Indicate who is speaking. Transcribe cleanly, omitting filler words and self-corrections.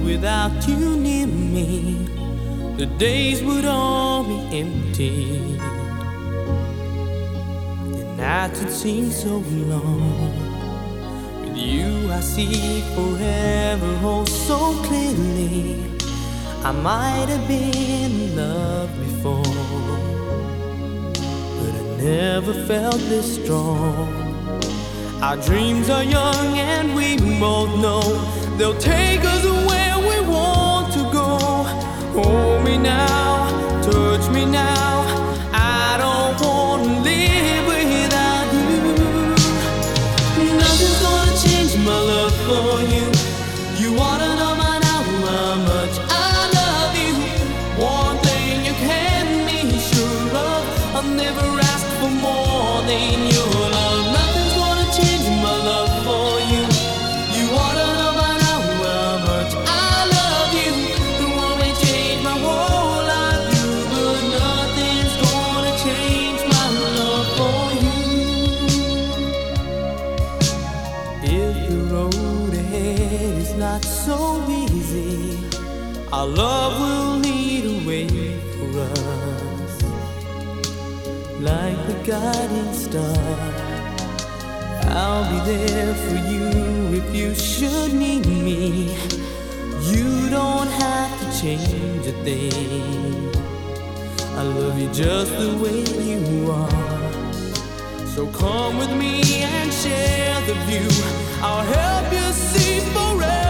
Speaker 1: Without you near me, the days would all be empty. The nights would seem so long. With you I see forever oh so clearly. I might have been in love before, but I never felt this strong. Our dreams are young and we both know they'll take us where we want to go. Hold me now, touch me now. I don't want to live without you. Nothing's gonna change my love for you. You wanna know by now how much I love you. One thing you can be sure of, I'll never ask for more than your love. Nothing's gonna change my love for you. You wanna know by now how much I love you. The one may change my whole life, you, but nothing's gonna change my love for you. If the road ahead is not so easy, our love will lead a way for us, like the guiding star. I'll be there for you if you should need me. You don't have to change a thing. I love you just the way you are. So come with me and share the view. I'll help you see forever.